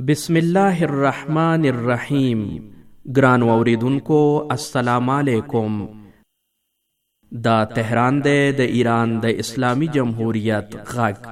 بسم الله الرحمن الرحیم. ګران اوریدونکو السلام علیکم. دا تهران دی د ایران د اسلامی جمهوریت غږ.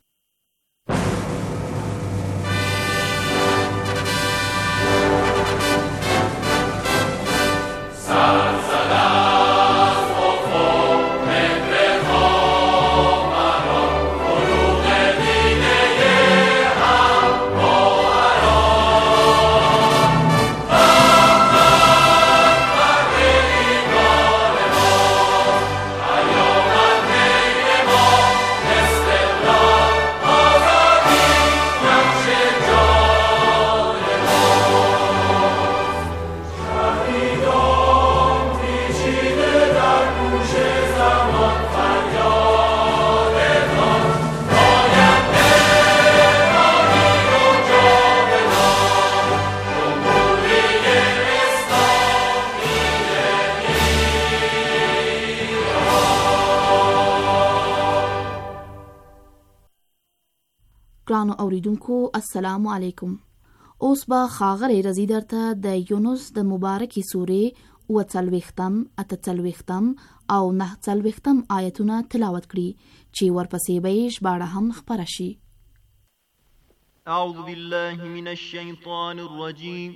ګرانو اوریدونکو السلام علیکم. اوس به ښاغلی رضی درته د یونس د مبارکې سورې 40 اتهڅلوېښتم او 49 آیتونه تلاوت کړي چې ورپسې به یې ژباړه هم خپره شي. اعوذ بالله من الشیطان الرجیم.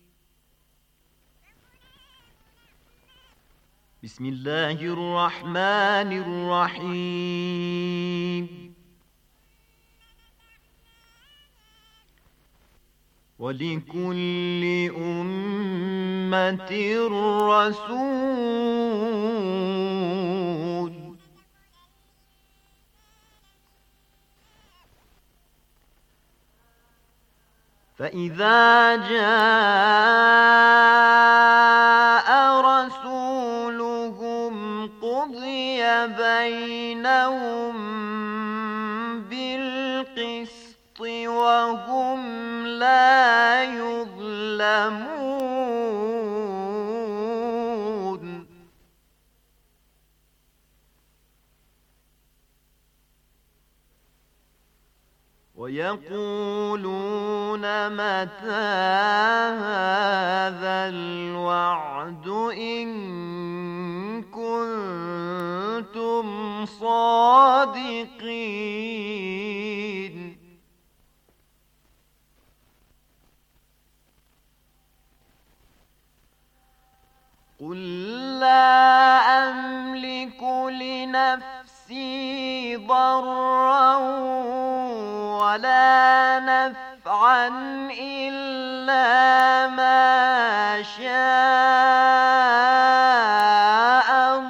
بسم الله الرحمن الرحیم. وَلِكُلِّ أُمَّةٍ رَّسُولٌ فَإِذَا جَاءَ رَسُولُهُمْ قُضِيَ بَيْنَهُم بِالْقِسْطِ وَهُمْ لا يظلمون. ويقولون متى هذا الوعد إن كنتم صادقين. قل لا أملك لنفسي ضرا ولا نفعا إلا ما شاء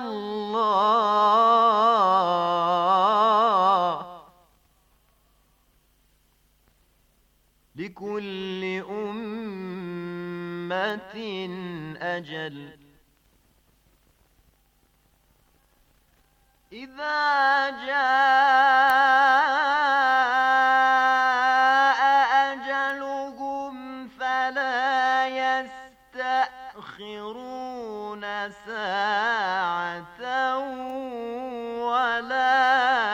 الله. لكل أمة أجل. إذا جاء أجلهم فلا يستأخرون ساعة ولا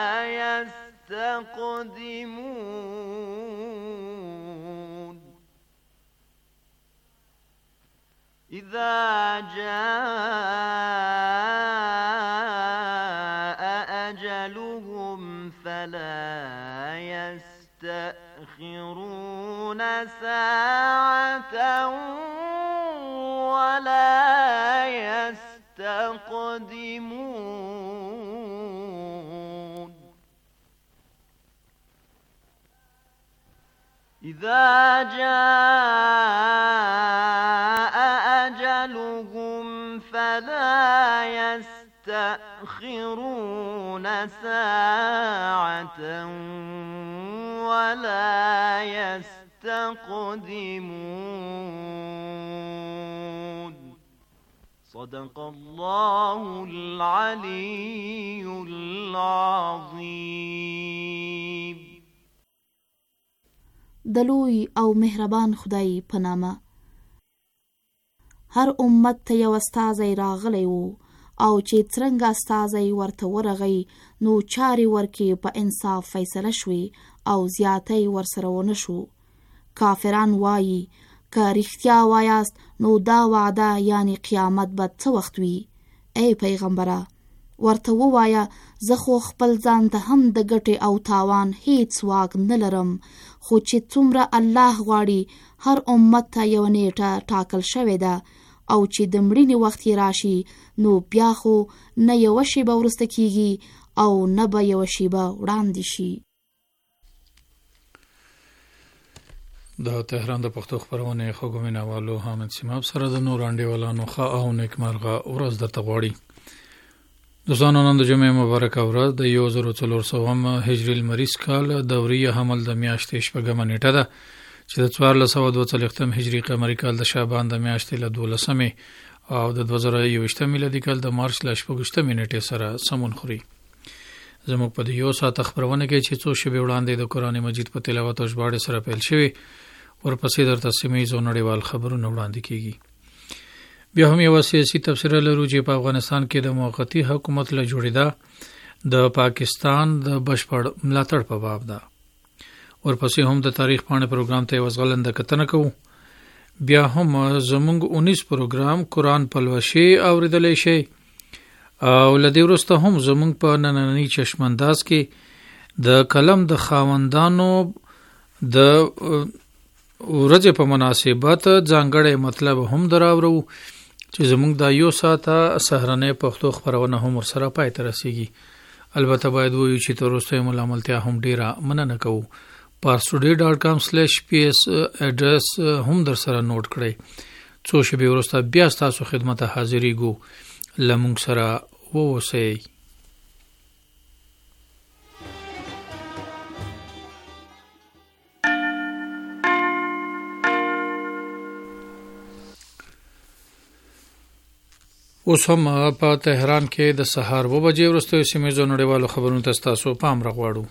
يستقدمون. إذا فلا يستأخرون ساعة ولا يستقدمون. إذا جاء أجلهم فلا يستأخرون ساعة ولا يستقدمون. صدق الله العلي العظيم. د لوی او مهربان خدای په نامه. هر امت ته یو استازی راغلی و او چې څرنګه استازی ورته ورغی نو چارې ورکې په انصاف فیصله شوې او زیاتی ورسره ونه شو. کافران وایي که رښتیا وایاست نو دا وعده یعنی قیامت به څه وخت وي؟ ای پیغمبره ورته ووایه زه خو خپل ځان ته هم د ګټې او تاوان هیڅ واک نه لرم، خو چې څومره الله غواړي هر امت ته یو نیټه ټاکل شوې ده او چې د مړینې وخت یې راشي نو بیا خو نه یوه شیبه وروسته کیږي او نه به یوه شیبه وړاندې شي. د تهران د پښتو خپرونې خوږو مینوالو حامد سیماب سره د نور انډیوالانو ښه او نیکمرغه ورځ درته غواړي. دوستانو نن د جمعې مبارکه ورځ د 1400 هجري لمریز کال دوري حمل د میاشتې شپږمه نیټه ده چې د 1442 هجري قمري کال د شعبان د میاشتې له 12 او د 2021 میلادي کال د مارچ له 18 نیټې سره سمون خوري. زموږ په یو ساعت خبرونه کې چې څو شپې وړاندې د قران مجید په تلاوت او ژباړې سره پیل شوی، ورپسې درته سیمه‌ییز او نړیوال خبرونه وړاندې کیږي. بیا هم یو سیاسي تفسیر لرو چې په افغانستان کې د موقتی حکومت له جوړېدا د پاکستان د بشپړ ملاتړ په باب ده. ورپسې هم د تاریخ پاڼې پروګرام ته وزغلنده کتنه کوو. بیا هم زموږ 19 پروګرام قران پلوشي اوریدلې شي او لدی ورسته هم زموږ په نننی چشمانداز کې د کلم د خاوندانو د ورځې په مناسبت ځانګړی مطلب هم دراوړو چې زموږ د یو ساعته سهرنې پښتو خبرونه هم ورسره پای ته رسیږي. البته باید وایو چې تر اوسه ملامتیا هم ډیره مننه کوو. parstoday.com/ps اډرس هم در سره نوٹ کړئ. څو شپې وروسته بیا تاسو خدمت حاضرېږو. لمونږ سره ووسئ. اوس هم په تهران کې د سهار 2 بجې وروسته سیمه‌ییزو نړیوالو خبرونو ته تاسو پام راغواړو.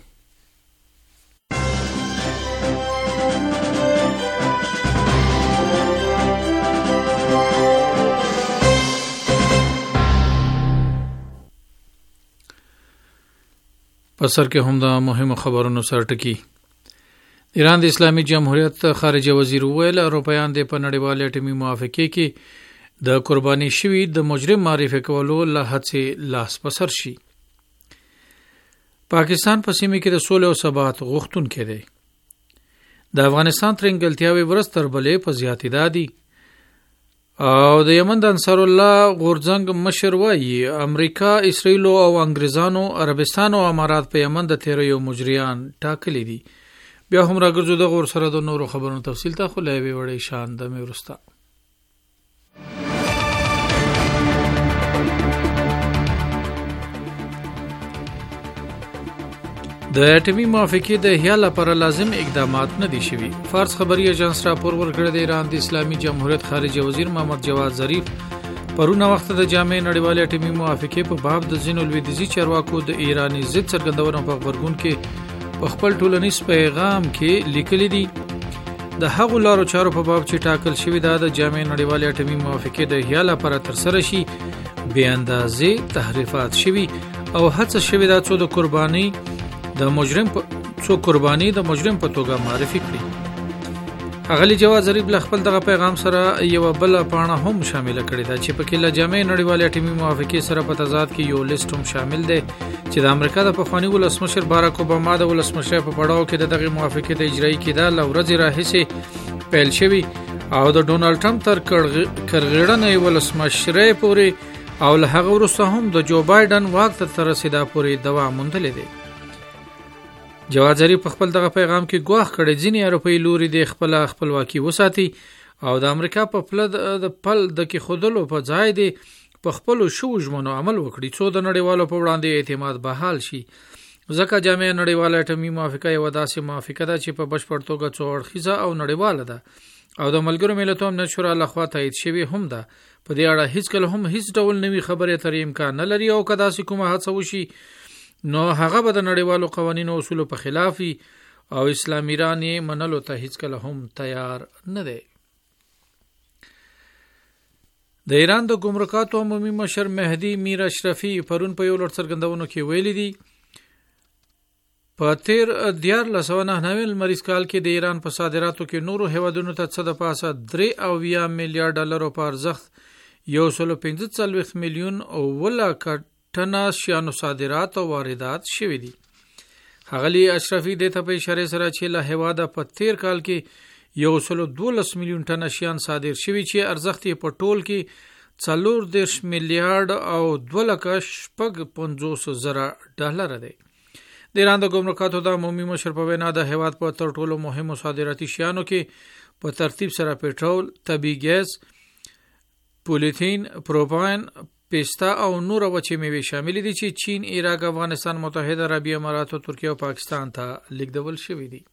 په سر کې هم د مهمو خبرونو سره ټکی. ایران د اسلامي جمهوریت خارجه وزیر ویل اروپایان د په نړیوالې اټومي موافقې کې د قرباني شوی د مجرم معرفي کولو له هڅې لاس پسر شي. پاکستان په سیمه کې د سولې او ثبات غوښتونکی دی. د افغانستان ترنګلتیاوي ورستر بلې په زیاتېدا دي او د یمن د انصار الله غورځنګ مشر وایي امریکا، اسرائیل او انګریزانو عربستان او امارات په یمن د 13 مجریان ټاکلي دي. بیا هم راګرځو د غور سره د نورو خبرونو تفصیل ته خو لوي وړي شان د میورستا. د اټومي موافقې د احیا لپاره لازم اقدامات نه دي شوي. فارس خبري ایجنس راپور ورکړی د ایران د اسلامي جمهوریت خارجه وزیر محمد جواد ظریف پرونه وخت د جامع نړیوالې اټومي موافقې په باب د ځینو لویدیځي چارواکو د ایراني ضد څرګندونه په خبرګون کې په خپل ټولنیز پیغام کې لیکلي دي. د هغو لارو چارو په باب چې ټاکل شوی دا د جامع نړیوالې اټومي موافقې د احیا لپاره ترسره شي بې اندازې تحریفات شوي او هڅه شوې ده څو قرباني د مجرم په توګه معرفي کړي. اغلی جواد ظریف له خپل دغه پیغام سره یو بل پاڼه هم شامل کړی دا چې په کې له جامع نړیوالې اټومي موافقې سره په تضاد کې یو لیست هم شامل دی چې د امریکا د پخوانی ولسمشر باراک اوباما د ولسمشر په پړاو کې دغه موافقې د اجرایی کېدا له ورځې راهیسې پیل شوی او د ډونالد ټرمپ تر کرغړنې ولسمشر پورې او له هغه وروسته هم د جو بایدن واک ته رسیدا پورې دوام موندلی دی. جواد ظریف په خپل دغه پیغام کې ګواښ کړی ځینې اروپایي لوري د خپلواکي وساتي او د امریکا په پل د کې خودلو په ځای دی په خپل شو ژمنو عمل وکړي څو د نړیوالو په وړاندې اعتماد بحال شي. ځکه جامع نړیواله اټومي موافقه یو داسې موافقه ده چې په بشپړ توګه څو اړخیزه او نړیواله ده او د ملګرو ملتونو نشورا لخوا تایید شوی هم ده. په دې اړه هیڅ کله هم هیڅ ډول نوې خبرې تر امکان نه لري او کدا سې کومه هڅه وشي نو هغه به د نړیوالو قوانینو او اصولو په خلاف او اسلام ایران یې منلو ته هیڅ کله هم تیار نه دی. د ایران د ګمرکاتو عمومي مشر مهدي میر اشرفي پرون په یو لړ څرګندونو کې ویلي دي په تیر 1999 لمریز کال کې د ایران په صادراتو کې نورو هیوادونو ته څه د پاسه 3 میلیارډ ډالرو په ارزښت 145 میلیون او ولکه ټنه شیانو صادرات او واردات شوي دي. ښاغلي اشرفي دې ته په اشاره سره چې له هیواده په تیر کال کې 112 میلیون ټنه شیان صادر شوي چې ارزښت یې په ټول کې 40 میلیارډ او 2,50,000 ډالر دی. د ایران د ګمرکاتو د عمومي مشر په وینا د هیواد په تر ټولو مهمو صادراتي شیانو کې په ترتیب سره پټرول، طبي ګاز، پولیتین، پروپاین، پستا او نور وچې میوې شامل دي چې چین، عراق، افغانستان، متحده عربي امارات، ترکیه او پاکستان ته لیږدول شوي دي.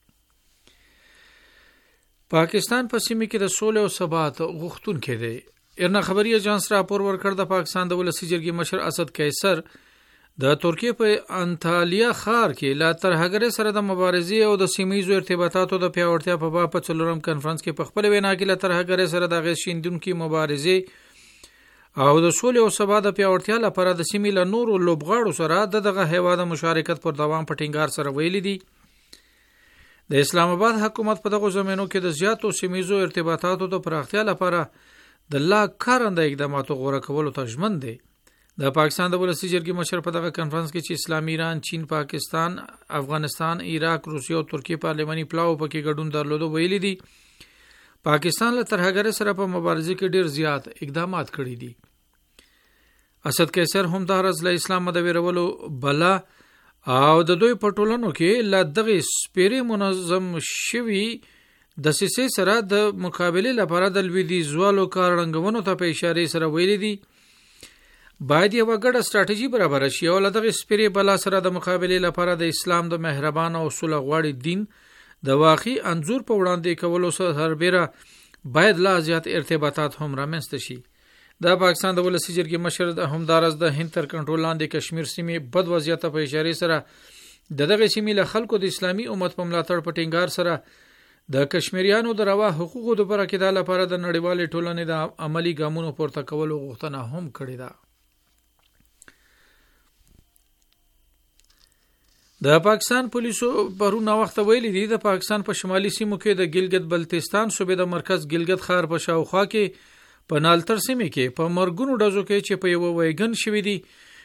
پاکستان په سیمه کې د سولې او ثبات غوښتونکی دی. ایرنا خبري اژانس راپور ورکړ د پاکستان د ولسی جرګې مشر اسد قیصر د ترکیه په انټالیا ښار کې لا ترهګرۍ سره د مبارزې او د سیمایي ارتباطاتو د پیاوړتیا په باب په څلورم کنفرانس کې په خپل وینا کې لا ترهګرۍ سره د غیر شیندونکو مبارزې او د سولې او ثبات د پیاوړتیا لپاره د سیمې له نورو لوبغاړو سره دغه هیواد مشارکت پر دوام په ټینګار سره ویلي دي. د اسلام آباد حکومت په دغه زمینو کې د زیاتو سیمایي ارتباطاتو د پراختیا لپاره د لا کارنده اقداماتو غوړه کولو ته ژمن دی. د پاکستان د ولسی جرګې مشر په دغه کنفرانس کې چې اسلامي ایران، چین، پاکستان، افغانستان، عراق، روسیه او ترکیه پارلماني پلاو پکې ګډون درلودو ویلي دي پاکستان له ترهګرۍ سره په مبارزه کې ډیر زیات اقدامات کړي دي. اسد قیصر هم د هرز له اسلام د ویرولو بلا او د دوی په ټولنو کې لا دغه سپیری منظم شوی د سیسې سره د مقابله لپاره د لویدیځوالو کارنګونو ته په اشاره سره ویلي دي باید یو ګډه ستراتیژي برابر شي او دغه سپیری بلا سره د مقابله لپاره د اسلام د مهربان او صلح غواړي دین د واقعي انزور په وړاندې کولو سره بیره باید لا زیات ارتباطات هم رامنځته شي. د پاکستان د ولسی جرګې مشر د همدارس د هند تر کنټرول لاندې کشمیر سیمې بد وضعیت په اشاره سره دغه سیمې له خلکو د اسلامي امت په ملاتړ په ټینګار سره د کشمیریانو د روا حقوقو د برکت لپاره د نړیوالې ټولنې د عملی ګامونو پورته کولو غوښتنه هم کړې ده. د پاکستان پولیسو پرونه وخت ویلي دي د پاکستان په شمالي سیمو کې د ګلګت بلتستان صوبې د مرکز ګلګت ښار په شاوخوا کې په نالتر سیمې کې په مرګونو ډزو کې چې په یو ویګن شوی دي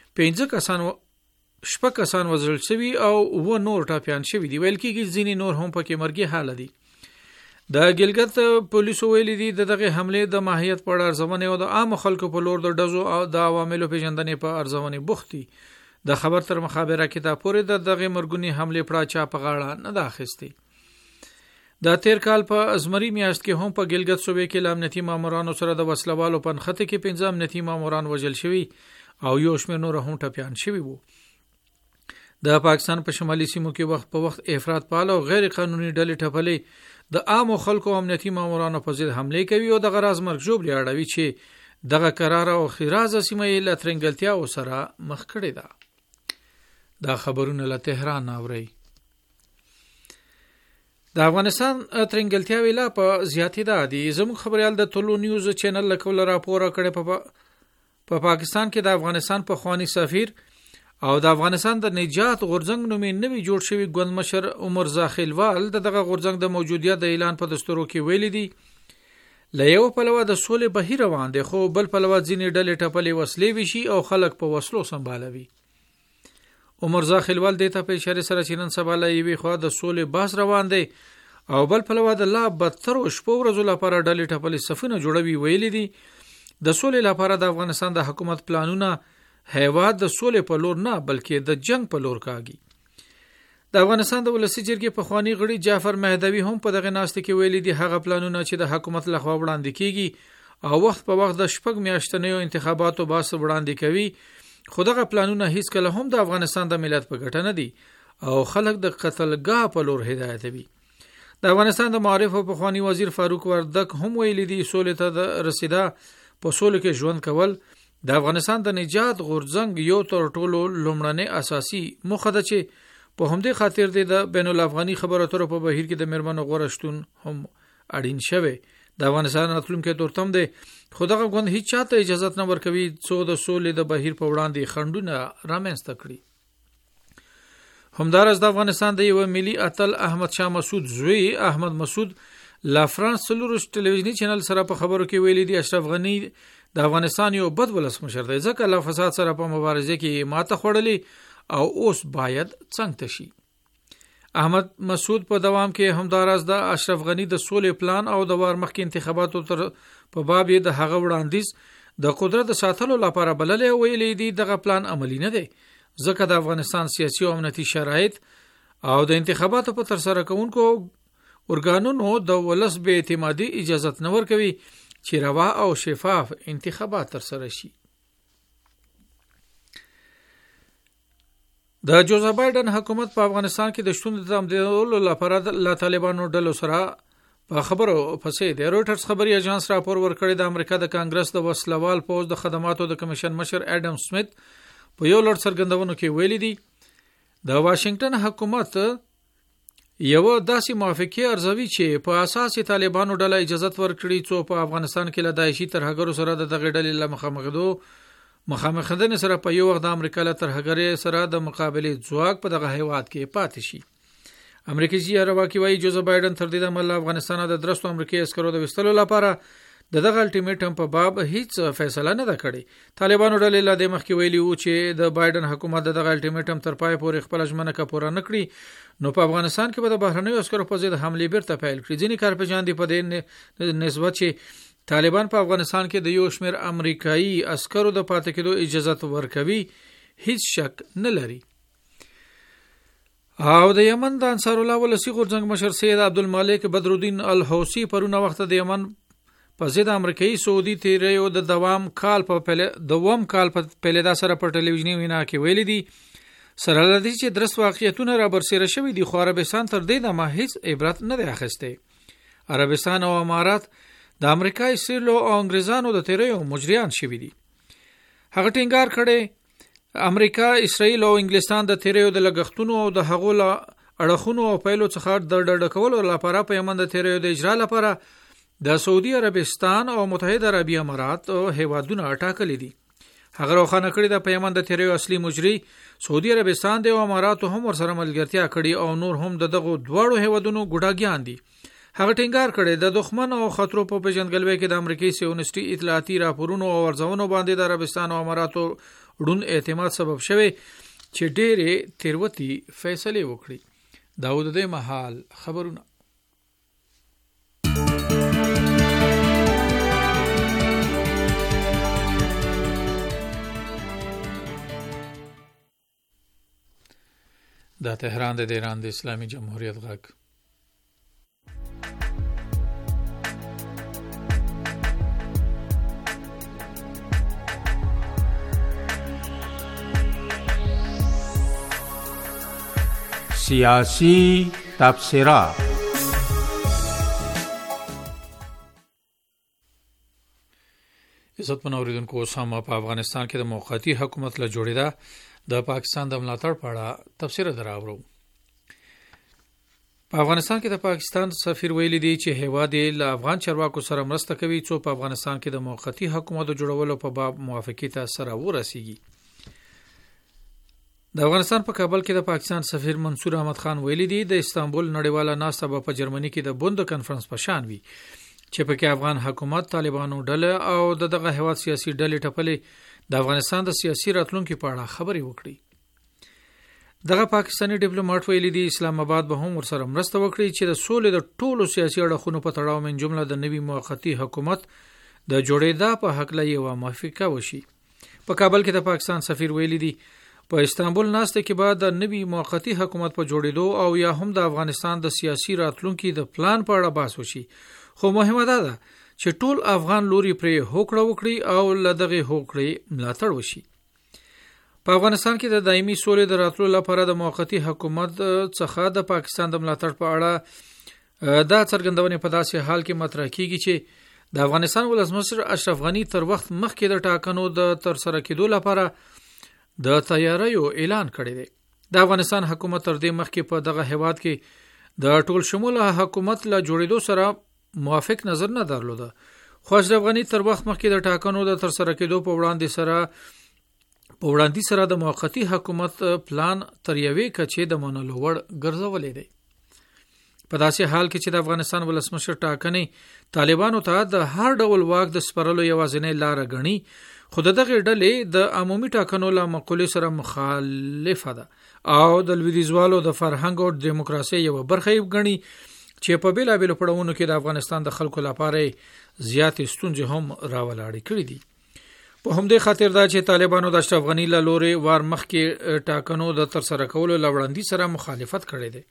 5 کسان وژل شوي او و نور ټاپیان شوي دي. ویل کېږي ځینې نور هم پکې مرګي حاله دي. د ګلګت پولیسو ویلي دي دغه حمله د ماهیت په اړه ارزونه او د عام خلکو په لور د ډزو او د عواملو پیژندنې په ارزونه بوختي. د خبر تر مخابره کې دا پورې دغه مرګونی حمله پړه چا په غاړه نه داخستي. د تیر کال په ازمري میاشت کې هم په ګلګت صوبې کې امنیتي مامورانو سره د وسلوالو په نخته کې 15 امنیتي ماموران وژل شوي او یو شمېر نور هم ټپیان شوي وو. د پاکستان په شمالي سیمو کې وخت په وخت افراط پاله او غیر قانوني ډلې ټپلې د عام خلکو امنیتي مامورانو په ضد حمله کوي او د غراز مرګ جوړ اړوي چې دغه قرار او خیرازه سیمه یې لترنګلتیا او سره مخ کړي ده. دا خبرونه له تهران اوري. د افغانستان ترنګلتیا ویلا په زیاتې ده دي. زموږ خبريال د ټولو نیوز چینل له کول راپور کړي په پاکستان کې د افغانستان په خواني سفیر او د افغانستان د نجات غورځنګ نومي نوی جوړ شوی ګوند مشر عمر زاخیلوال دغه غورځنګ د موجودیت د اعلان په دستورو کې ویلي دي له یو پلوه د سولې بهیر روان دي خو بل پلوه ځینې ډلې ټپلې وسلې وشي او خلک په وسلو سمبالوي. عمر زاخیلوال دیتا په اشاره سره چې نن سبا لا یوې خوا د سولې بحث روان دی او بل پلوه د لا بدتر او شپو ورځو لپاره ډلې ټپلې صفونه جوړوي. ویلي دي د سولې لپاره د افغانستان د حکومت پلانونه هیواد د سولې په لور نه بلکې د جنگ په لور کاږي. د افغانستان د ولسی جرګې په خواني غړي جعفر مهدوی هم په دغه ناست کې ویلي دي هغه پلانونه چې د حکومت لخوا وړاندې کیږي او وخت په وخت د شپږ میاشتنیو انتخاباتو باس وړاندې کوي خو دغه پلانونه هیڅ کله هم د افغانستان د ملت په ګټه نه دي او خلک د قتلګاه په لور هدایتوي. د افغانستان د معارف او پخوانی وزیر فاروق وردک هم ویلي دي سولې ته د رسیدا په سولې کې ژوند کول د افغانستان د نجات غورځنګ یو تر ټولو لومړنی اساسي موخه ده چې په همدې خاطر د بین الافغاني خبرو اترو په بهیر کې د مرمنو غوړشتون هم اړین شوی. د افغانستان راتلونکي تورتم دی خو دغه غوند هیڅ چاته اجازه نه ورکوي څو د سولې د بهیر په وړاندې خنډونه رامنځته کړي. همدارس د افغانستان د یو ملي اتل احمد شاه مسعود زوی احمد مسعود لا فرانس سلورش ټلویزیونی چینل سره په خبرو کې ویلي دی اشرف غنی د افغانستان یو بد ولسمشر دی ځکه له فساد سره په مبارزه کې ماته خوړلې او اوس باید څنګه شي. احمد مسعود په دوام کې همدارس د اشرف غنی د سولې پلان او د وار مخکې انتخاباتو تر په باب یې د هغه وړاندیز د قدرت ساتلو لپاره بللې ویلې دي دغه پلان عملی نه دی ځکه د افغانستان سیاسي او امنیتي شرایط او د انتخاباتو په تر سره کوونکو ارګانونو د ولس به اعتمادي اجازه نه ورکوي چې روا او شفاف انتخابات تر سره شي. د جوزا بایدن حکومت په افغانستان کې د شتون د تمدیدولو لپاره له طالبانو ډلو سره په خبرو پسې د رويټرز خبري اژانس راپور ورکړی د امریکا د کانګرس د وسلوال پوز د خدماتو د کمیشن مشر اډم سمیت په یو لړ څرګندونو کې ویلي دي د واشنگټن حکومت یو داسې موافقه ارزوي چې په اساس طالبانو ډله اجازه ورکړي چې په افغانستان کې له داعشي ترهګرو سره د دغه ډلې مخامخدنه سره په یو وخت د امریکا له ترهګرۍ سره د مقابلې ځواک په دغه هیواد کې پاتې شي. امریکایي چارواکي وايي جوزا بایدن تر دې دمه افغانستان د درستو امریکایي عسکرو د وستلو لپاره د دغه الټیمیټم په باب هیڅ فیصله نه کړې. طالبانو ډلې له دې مخکې ویلي وو چې د بایدن حکومت دغه الټیمیټم تر پای پورې خپل ژمنه پوره نه کړي نو په افغانستان کې به د بهرنیو عسکرو په ضد حملې بیرته پیل کړي. ځینې کارپیجان دي په دې نسبت چې طالبان په افغانستان کې د یو شمېر امریکایي عسکرو د پاتې کېدو اجازه ورکوي هیڅ شک نه لري. او د یمن د انصار الله ولسی غورځنګ مشر سید عبدالمالک بدرالدین الحوثي پرونه وخت د یمن په ضد امریکایي سعودي تیریو د دوام کال په پیلېدا سره په ټلویزیونی وینا کې ویلي دي سره لدی چې درس واقعیتونه را برسېره شوي دي خو عربستان تر دې دمه هیڅ عبرت نه دی اخیستی. عربستان او امارات د امریکا اسرائیل او انګریزانو د تیریو مجریان شوي دي. هغه ټینګار کړي امریکا اسرائیل او انګلستان د تیریو د لګښتونو او د هغو اړخونو او پیلو څخه د ډډ کولو لپاره په یمن د تیریو د اجرا لپاره د سعودي عربستان او متحده عربی امارات او هیوادونه ټاکلي دي. هغه روښانه کړي د یمن د تیریو اصلي مجری سعودي عربستان د امارات هم ورسره ملګرتیا کړي او نور هم دغه دواړو هیوادونو ګډاګیان دي. هغه ټینګار کړي د دښمن او خطرو په پیژندګلوي کې د امریکایي سیونسټي اطلاعاتي راپورونو او ارزونو باندې د عربستان او اماراتو ډون اعتماد سبب شوی چې ډېرې تیروتی فیصله وکړي. داود د محل خبرونه. د تهران د ایران د اسلامي جمهوریت غږ. سیاسی تبصرات. عزت منوریدونکو اوس هم په افغانستان کې د موقتی حکومت له جوړېدا د پاکستان د ملاتړ په اړه تفسیر دراوړو. په افغانستان کې د پاکستان سفیر ویلي دی چې هیواد له افغان چارواکو سره مرسته کوي چې په افغانستان کې د موقتی حکومت جوړولو په باب موافقت سره ورسیږي. د افغانستان په کابل کې د پاکستان سفیر منصور احمد خان ویلي دی د استانبول نړیواله ناسته په جرمني کې د بوند کانفرنس په شان وي چې په کې افغان حکومت طالبانو ډله او دغه هیواد سیاسي ډلې ټپلې د افغانستان د سیاسي راتلونکو په اړه خبرې وکړي. دغه پاکستانی ډیپلوماټ ویلي دی اسلام آباد به هم ورسره مرسته وکړي چې د سولې د ټولو سیاسي اړخونو په تړاو من جمله د نوي موقتی حکومت د جوړېدا په حق له یو موافقه وشي. په کابل کې د پاکستان سفیر ویلي دی په استانبول ناسته کې بعد د نوي موقتی حکومت په جوړېدو او یا هم د افغانستان د سیاسي راتلونکو د پلان په اړه بحث وشي. خو مهمه ده چې ټول افغان لوري پرې هوکړه وکړي او لدغه هوکړې ملاتړ وشي. په افغانستان کې د دایمي سولې د راتلو لپاره د موقتی حکومت څخه د پاکستان د ملاتړ په اړه دا څرګندونه په داسې حال کې مطرح کیږي چې د افغانستان ولسمشر اشرف غنی تر وخت مخکې د ټاکنو د تر سره کېدو لپاره د تیاریو اعلان کړی دی. د افغانستان حکومت تر دې مخکې په دغه هیواد کې د ټول شموله حکومت له جوړېدو سره موافق نظر نه درلوده. خو اشرف غنی تر وخت مخکې د ټاکنو د تر سره کېدو په وړاندې سره په وړاندې سره د موقتی حکومت پلان تر یوې کچې د منلو وړ ګرځولې دی. په داسې حال کې چې د افغانستان ولسمشر ټاکنې طالبانو ته د هر ډول واک د سپارلو یوازینۍ لاره ګڼي، خو دغه ډلې د عمومي ټاکنو له مقولې سره مخالفه ده او د لویدیځوالو د فرهنګ او دیموکراسي یو برخه یې ګڼي چې په بیلابېلو پړاوونو کې د افغانستان د خلکو لپاره زیاتې ستونزې هم راولاړې کړې دي. په همدې خاطر دا چې طالبانو د اشرف غنی له لوري وار مخکې ټاکنو د ترسره کولو له وړاندې سره مخالفت کړی دی.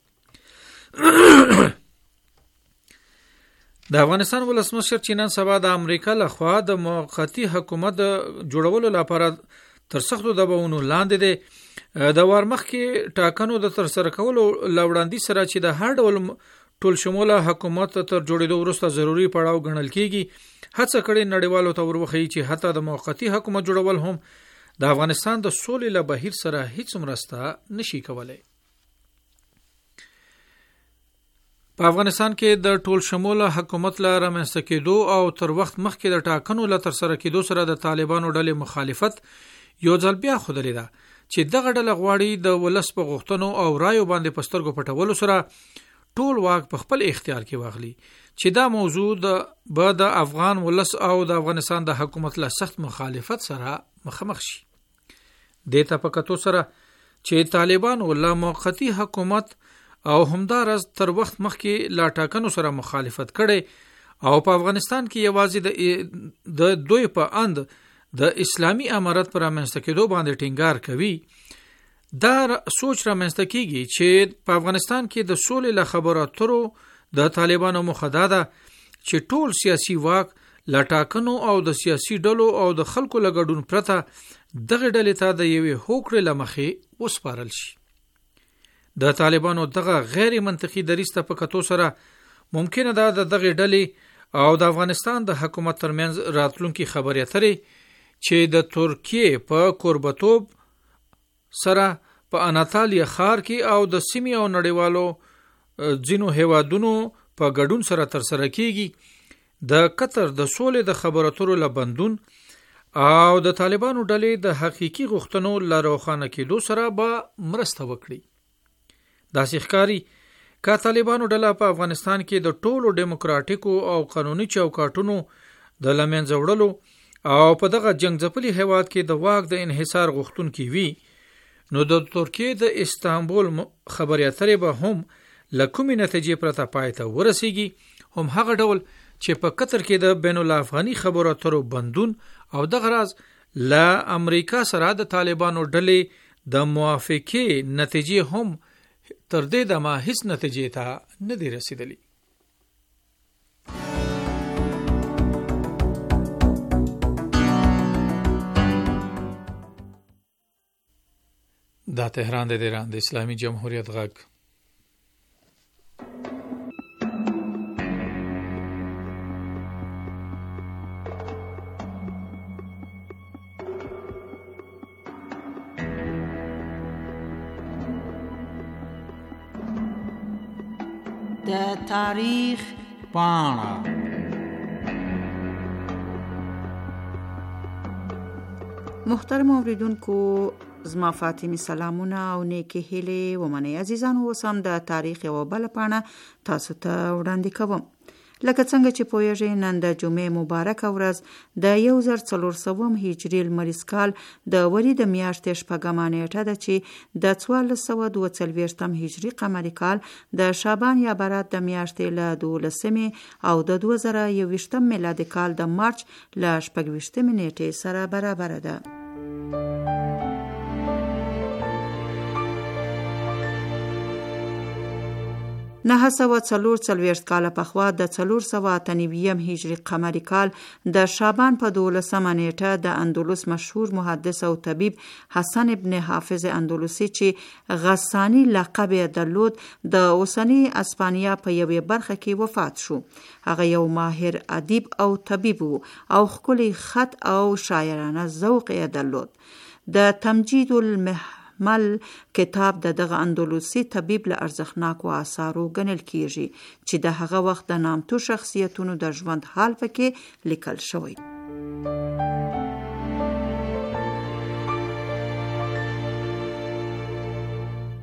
د افغانستان ولسمشر چې نن سبا د امریکا لخوا د موقتی حکومت جوړولو لپاره تر سختو دباونو لاندې دی، د وار مخکې ټاکنو د ترسره کولو له وړاندې سره چې د هر ډول ټول شموله حکومت تر جوړېدو وروسته ضروري پړاو ګڼل کېږي، هڅه کړې نړیوالو ته وروښيي چې حتی د موقتی حکومت جوړول هم د افغانستان د سولې له بهیر سره هیڅ مرسته نشي کولای. په افغانستان کې د ټول شموله حکومت له رامنځته کېدو او تر وخت مخکې د ټاکنو له ترسره کېدو سره د طالبانو ډلې مخالفت یو ځل بیا ښودلې ده چې دغه ډله غواړي د ولس په غوښتنو او رایو باندې په سترګو پټولو سره ټول واک په خپل اختیار کې واخلي، چې دا موضوع د افغان ولس او د افغانستان د حکومت له سخت مخالفت سره مخامخ شي. دې ته په کتو سره چې طالبانو له موقتی حکومت او همدارس تر وخت مخکې لا ټاکنو سره مخالفت کړي او په افغانستان کې یوازې د دوی په اند د اسلامی امارت پر رامنځته کېدو باندې ټینګار کوي، دا سوچ رامنځته کیږي چې په افغانستان کې د سولې له خبرو اترو د طالبانو مخه دا ده چې ټول سیاسي واک له ټاکنو او د سیاسي ډلو او د خلکو له ګډون پرته دغه ډلې ته د یوې هوکړې له مخې وسپارل شي. د طالبانو دغه غیر منطقي دریځ ته په کتو سره ممکنه ده د دغه ډلې او د افغانستان د حکومت ترمنځ راتلونکي خبرې اترې چې د ترکیې په کوربتوب سره په اناتالیا ښار کې او د سیمې او نړیوالو ځینو هیوادونو په ګډون سره ترسره کیږي، د قطر د سولې د خبرو اترو له بندون او د طالبانو ډلې د حقيقي غوښتنو له روښانه کېدو سره به مرسته وکړي. داسې ښکاري که طالبانو ډله په افغانستان کې د ټولو ډیموکراتیکو او قانوني چوکاټونو د له منځه وړلو او په دغه جنګ ځپلي هیواد کې د واک د انحصار غوښتونکي وي، نو د ترکیې د استانبول خبرې اترې به هم له کومې نتیجې پرته پای ته ورسیږي، هم هغه ډول چې په قطر کې د بین الافغاني خبرو اترو بندون او دغه راز له امریکا سره د طالبانو ډلې د موافقې نتیجې هم تر دې دمه هیڅ نتیجې ته نه دی رسیدلی. دا تهران د ایران د اسلامي جمهوریت غږ. د تاریخ پاڼه. محترم اوریدونکو، زما فاطمه سلامونه او نیکی هیله ومنئ. عزیزانو، اوس هم د تاریخ یوه بله پاڼه تاسو ته وړاندې کوم. لکه څنګه چې پوهیږئ، نن د جمعې مبارکه ورځ د 1400 هجري لمریز کال د وري د میاشتې 6مه نیټه ده چې د 1442 هجري قمري کال د شعبان یا برات د میاشتې له 12 او د 2021 میلادي کال د مارچ له 26 نیټې سره برابر ده. 944 کاله پخوا د 498 هجري قمري کال د شعبان په 12مه نیټه د اندلس مشهور محدث او طبيب حسن ابن حافظ اندلسي چې غساني لقب یې درلود د اوسنی اسپانیا په یوې برخه کې وفات شو. هغه یو ماهر ادیب او طبيب او ښکلی خط او شاعرانه ذوق یې درلود. د تمجید المل کتاب د دغه اندلسي طبيب له ارزښتناکو آثارو ګڼل کیږي چې د هغه وخت د نامتو شخصیتونو د ژوند حال پکې لیکل شوی.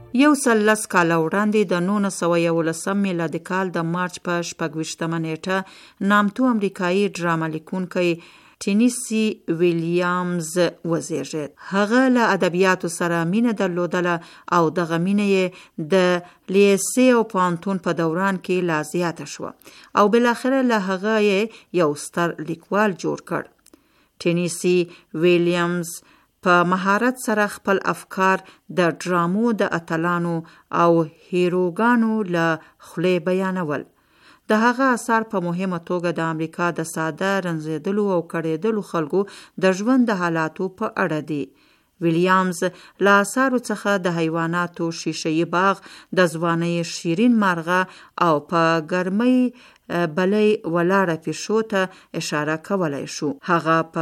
110 کاله وړاندې د 1911 میلادي کال د مارچ په 26مه نیټه نامتو امریکایي ډرامه لیکونکی ټینیسی ویلیامز وزیږید. هغه له ادبیاتو سره مینه درلودله او دغه مینه یې د لیسې او پوهنتون په دوران کې لا زیاته شوه او بالاخره له هغه یې یو ستر لیکوال جوړ کړ. ټینیسی ویلیامز په مهارت سره خپل افکار د ډرامو د اتلانو او هیروګانو له خولې بیانول. د هغه اثار په مهمه توګه د امریکا د ساده رنځېدلو او کړېدلو خلکو د ژوند د حالاتو په اړه دي. ویلیامز له اثارو څخه د حیواناتو شیشه‌یي باغ، د ځوانۍ شیرین مارغه او په ګرمۍ بلې ولاړه پیشو ته اشاره کولای شو. هغه په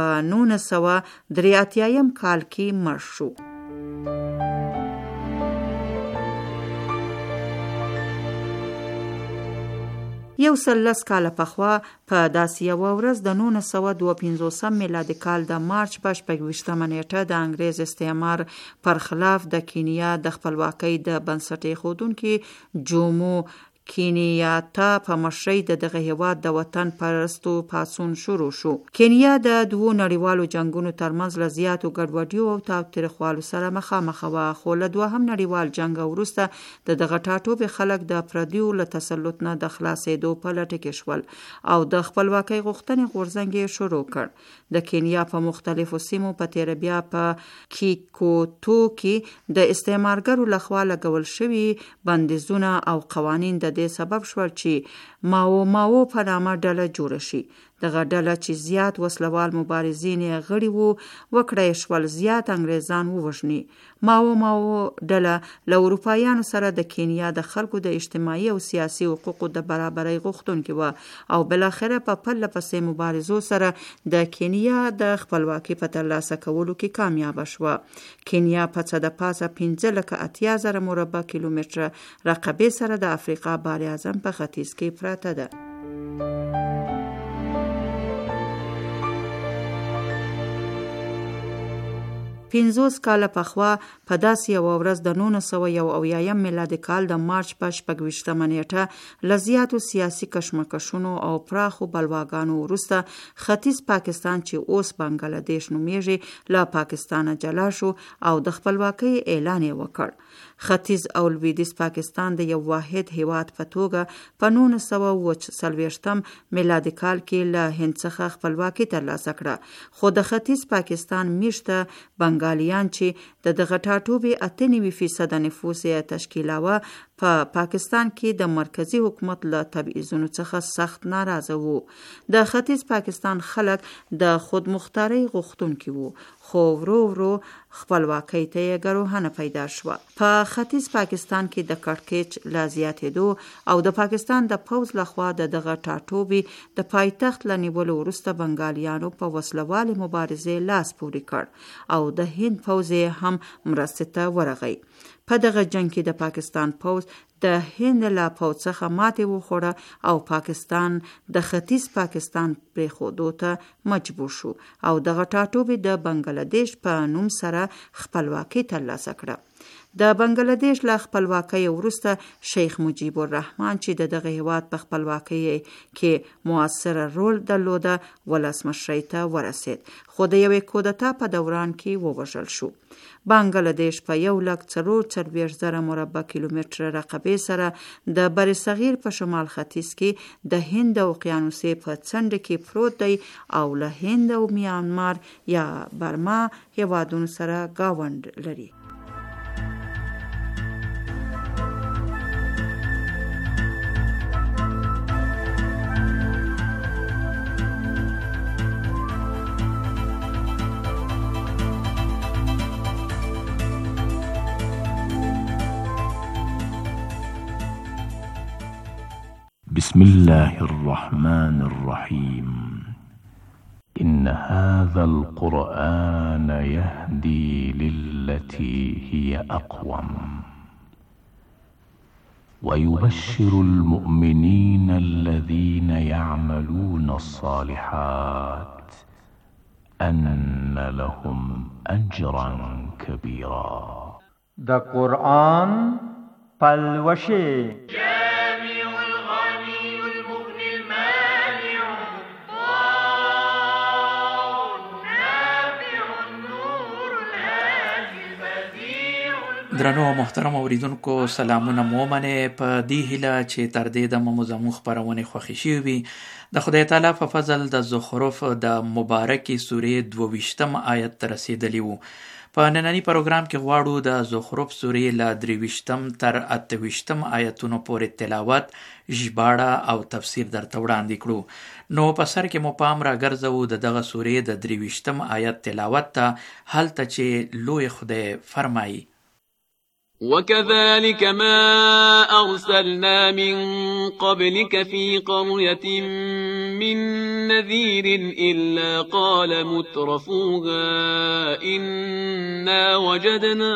1983 کال کې مړ شو. یو 110 کاله پخوا په داسې یوه ورځ د 1952 میلادي کال د مارچ په 26مه نیټه د انګریز استعمار پر خلاف د کینیا د خپلواکۍ د بنسټ ایښودونکي جومو کینیاتا په مشرۍ د دغه هیواد د وطن پرستو پاڅون شروع شو. کینیا د دوو نړیوالو جنگونو ترمنځ له زیاتو ګډوډیو او تاوتریخوالو سره مخامخ وه، خو له دوهم نړیوال جنګ وروسته د دغه ټاټوبي خلک د پردیو له تسلط نه د خلاصېدو په لټه کې شول او د خپلواکۍ غوښتنې غورځنګ یې شروع کړ. د کینیا په مختلفو سیمو په تیره بیا په کیکوتو کې د استعمارګرو لخوا لګول شوي بندیزونه او قوانین د دې سبب شول چې ماو په نامه ډله جوړه شي. دغه ډله چې زیات وسلوال مبارزین یې غړي وو وکړای شول زیات انګریزان ووژني. ماو ډله له اروپایانو سره د کینیا د خلکو د اجتماعي او سیاسي حقوقو د برابرۍ غوښتونکي وه او بالاخره په پرله پسې مبارزو سره د کینیا د خپلواکۍ په ترلاسه کولو کې کامیابه شوه. کینیا په څه د پاسه 15,80,000 مربع کیلومتره رقبې سره د افریقا بار اعظم په ختیځ کې پراته ده. پنځوس کاله پخوا په داسې یوه ورځ د 1901 میلادي کال د مارچ په 26مه نیټه له زیاتو سیاسي کشمکشونو او پراخو بلواګانو وروسته ختیځ پاکستان چې اوس بنګلادیش نومیږي له پاکستانه جلا شو او د خپلواکۍ اعلان یې وکړ. ختیځ او لویدیځ پاکستان د یو واحد هیواد په توګه په 1940 میلادي کال کې له هند څخه خپلواکي ترلاسه کړه، خو د ختیځ پاکستان میشته بنګالیان چې د دغه ټاټوبي 98% نفوس یې تشکیلاوه په پاکستان کې د مرکزی حکومت له تبعیضونو څخه سخت ناراضه وو. د ختیځ پاکستان خلک د خودمختارۍ غوښتونکي وو، خو ورو ورو خپلواکۍ ته یې ګروهنه پیدا شوه. په ختیځ پاکستان کې د کړکېچ لا زیاتېدو او د پاکستان د پوځ لخوا د دغه ټاټوبي د پایتخت له نیولو وروسته بنګالیانو په وسلوالې مبارزې لاس پورې کړ او د هند پوځ هم مرستې ته ورغی. په دغه جنگ کې د پاکستان پوځ د هند له پوځ څخه ماتې وخوړه او پاکستان د ختیځ پاکستان پرېښودو ته مجبور شو او دغه ټاټوبي د بنګلادیش په نوم سره خپلواکي ترلاسه کړه. د بنګلادیش له خپلواکۍ وروسته شیخ مجیب الرحمن چې دغه هیواد په خپلواکۍ کې موثره رول درلوده ولسمشرۍ ته ورسید، خو د یوې کودتا په دوران کې ووژل شو. بنګلادیش په 1,40,000 مربع کیلومتره رقبې سره د بر صغیر په شمال ختیځ کې د هند اوقیانوسې په څنډه کې پروت دی او له هند او میانمار یا برما هیوادونو سره گاوند لري. بسم الله الرحمن الرحيم إن هذا القرآن يهدي للتي هي أقوم ويبشر المؤمنين الذين يعملون الصالحات أن لهم أجرا كبيرا. د قرآن پلوشه درنو او محترم اوریدونکو سلامونه مو منه په دې هیله چې تر دې د مو خبرونه خوښی شي وي د خدای تعالی په فضل د زخرف د مبارکي سورې 22م آیت تر رسیدلی وو. په نننی پروګرام کې غواړو د زخرف سورې له 23م تر 28م آیتونو پورې تلاوت، ژباړه او تفسیر درته وړاندې کړو. نو په سر کې مو پام را ګرځوو د دغه سورې د 23م آیت تلاوت ته، هلته چې لوی خدای فرمایي: وكذلك ما أرسلنا من قبلك في قرية من نذير إلا قال مترفوها إنا وجدنا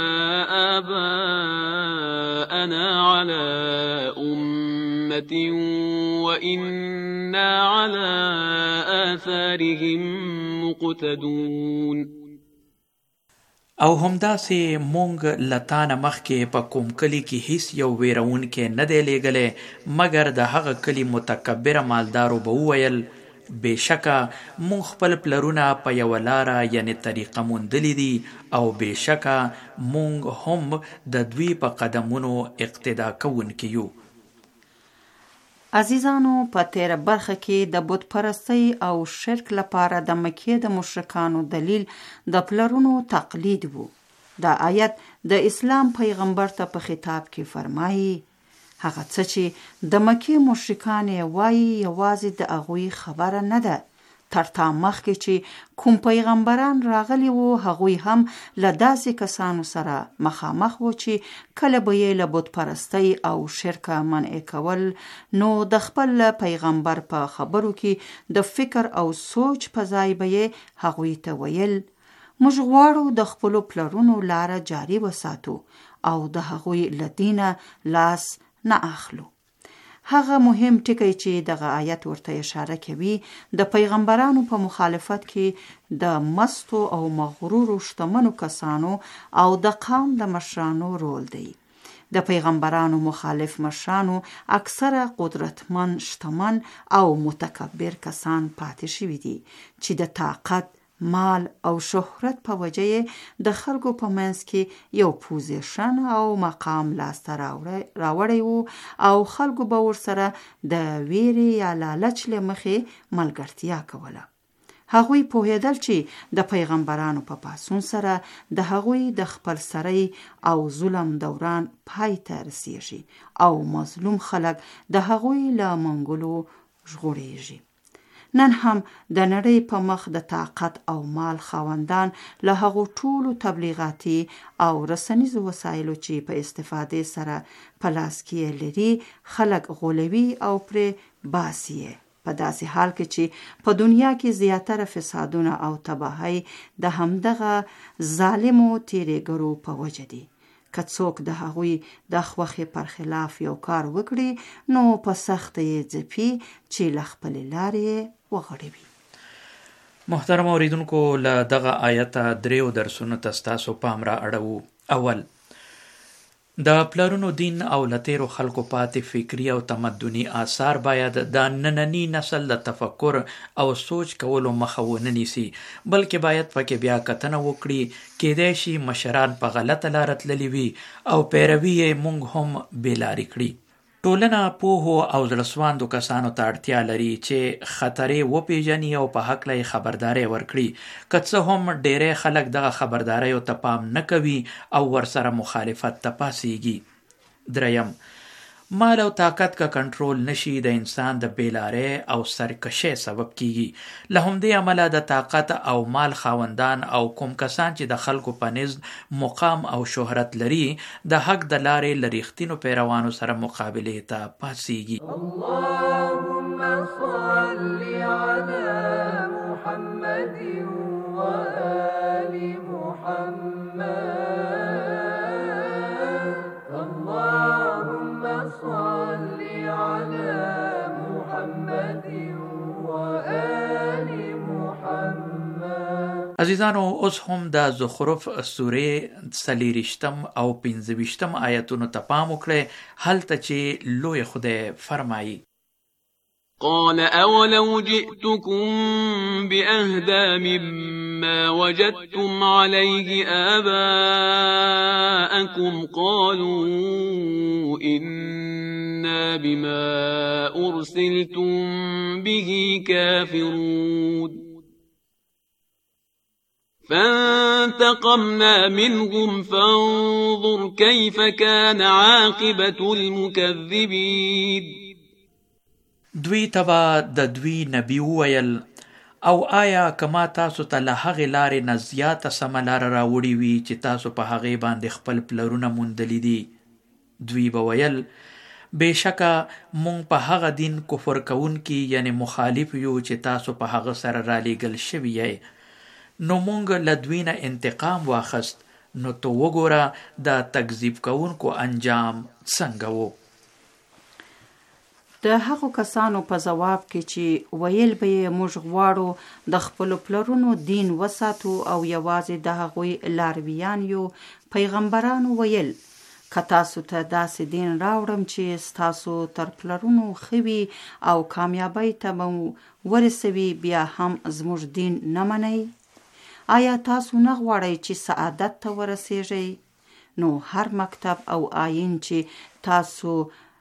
آباءنا على أمة وإنا على آثارهم مقتدون. او همداسې مونږ لتانه مخکې په کوم کلی کې هیڅ یو ویرونکی نه دی لیږلی مګر د هغه کلی متکبره مالدارو به وویل: بېشکه مونږ خپل پلرونه په یوه لاره یعنې طریقه موندلی دي او بېشکه مونږ هم د دوی په قدمونو اقتدا کوونکي یو. عزیزانو، په تیره برخه کې د بت پرستی او شرک لپاره د مکې د مشرکانو دلیل د پلرونو تقلید وو. دا آیت د اسلام پیغمبر ته په خطاب کې فرمایي: هغه څه چې د مکې مشرکان وایي یوازې د هغوی خبره نه ده. تر تا مخکې چې کوم پیغمبران راغلي وو هغوی هم له داسې کسانو سره مخامخ وو چې کله به یې له بت پرستی او شرک منع کول نو د خپل پیغمبر په خبرو کې د فکر او سوچ په ځای به یې هغوی ته ویل: موږ غواړو د خپلو پلرونو لاره جاري وساتو او د هغوی له دینه لاس نه اخلو. هغه مهم ټکی چې دغه آیت ورته اشاره کوي د پیغمبرانو په مخالفت کې د مستو او مغرورو شتمنو کسانو او د قوم د مشرانو رول دی. د پیغمبرانو مخالف مشرانو اکثره قدرتمن، شتمن او متکبر کسان پاتې شوي دي چې د طاقت، مال او شهرت په وجه د خلکو په منځ کې یو پوزیشن او مقام لاسته راوړی وو او خلکو به ورسره د ویرې یا لالچ له مخې ملګرتیا کوله. هغوی پوهېدل چې د پیغمبرانو په پاسون سره د هغوی د خپل سرۍ او ظلم دوران پای ته رسیږي او مظلوم خلک د هغوی له منګولو ژغورېږي. نن هم د نړۍ په مخ د طاقت او مال خاوندان له هغو ټولو تبلیغاتي او رسنیزو وسایلو چې په استفادې سره په لاس کې لري خلک غولوي او پرې باسي. په داسې حال کې چې په دنیا کې زیاتره فسادونه او تباهی د همدغه ظالمو تیریګرو په وجه دي. که څوک د هغوی د خوښې پر خلاف یو کار وکړي نو په سخت یې ځپي چې له خپلې لارې وغړوي. محترم اوریدونکو، له دغه آیته دریو درسونو ته ستاسو پام را اړوو. اول، د پلرونو دین او له تیرو خلکو پاتې فکري او تمدني آثار باید د نننی نسل د تفکر او سوچ کولو مخه ونه نیسي، بلکې باید پکې بیا کتنه وکړي. کېدای شي مشران په غلطه لاره تللي وي او پیروي یې موږ هم بېلارې کړي. ټولنه پوهو او زړهسواندو کسانو ته اړتیا لري چې خطرې وپیژني او په هکله یې خبرداری ورکړي. که څه هم ډیری خلک دغه خبرداریو ته پام نه کوي او ورسره مخالفت ته پاسیږي. دریم، مال او طاقت که کنټرول نشي د انسان د بیلارې او سرکشۍ سبب کیږي. له همدې عمله د طاقت او مال خاوندان او کوم کسان چې د خلکو په نزد مقام او شهرت لري د حق د لارې له رښتینو پیروانو سره مقابلې ته پاسیږي. اللهم صل علی محمد و آل محمد. عزیزانو اوس هم د زخرف سورې 40 او 25 آیتونو ته پام وکړئ، هلته چې لوی خدای فرمایي: قال أولو جئتكم بأهدى مما وجدتم عليه آباءكم قالوا إنا بما أرسلتم به كافرون فانتقمنا منهم فانظر كيف كان عاقبة المكذبين. دوی تبا د دوی نبی وویل: او آیا کما تاسو ته له هغې لارې نه زیاته سمه لاره راوړې وي چې تاسو په هغې باندې خپل پلرونه موندلي دي؟ دوی به ویل: بېشکه مونږ په هغه دین کفر کوونکي یعنی مخالف یو چې تاسو په هغه سره رالیږل شوي یې. نو مونږ له دوی نه انتقام واخست، نو تو وګوره د تکذیب کوونکو انجام څنګه و. د هغو کسانو په جواب کې چې ویل به یې موږ غواړو د خپلو پلرونو دین وساتو او یوازې د هغوی لارویان یو، پیغمبرانو ویل: که تاسو ته داسې دین راوړم چې ستاسو تر پلرونو ښه وي او کامیابۍ ته به ورسوي، بیا هم زموږ دین نه منئ؟ آیا تاسو نه غواړئ چې سعادت ته ورسیږئ؟ نو هر مکتب او آیین چې تاسو